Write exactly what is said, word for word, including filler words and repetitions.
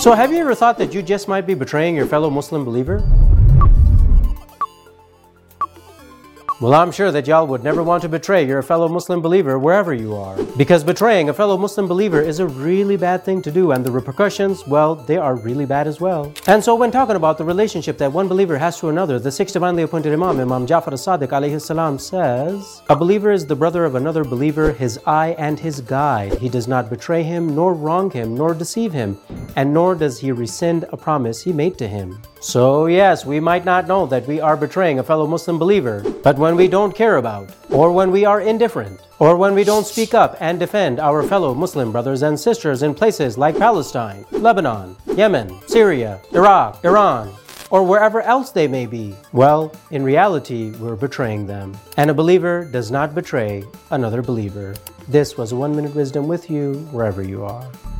So have you ever thought that you just might be betraying your fellow Muslim believer? Well, I'm sure that y'all would never want to betray your fellow Muslim believer wherever you are. Because betraying a fellow Muslim believer is a really bad thing to do, and the repercussions, well, they are really bad as well. And so when talking about the relationship that one believer has to another, the sixth divinely appointed Imam, Imam Ja'far as-Sadiq alayhi salam says, a believer is the brother of another believer, his eye and his guide. He does not betray him, nor wrong him, nor deceive him, and nor does he rescind a promise he made to him. So yes, we might not know that we are betraying a fellow Muslim believer, but when we don't care about, or when we are indifferent, or when we don't speak up and defend our fellow Muslim brothers and sisters in places like Palestine, Lebanon, Yemen, Syria, Iraq, Iran, or wherever else they may be, well, in reality, we're betraying them. And a believer does not betray another believer. This was One Minute Wisdom with you, wherever you are.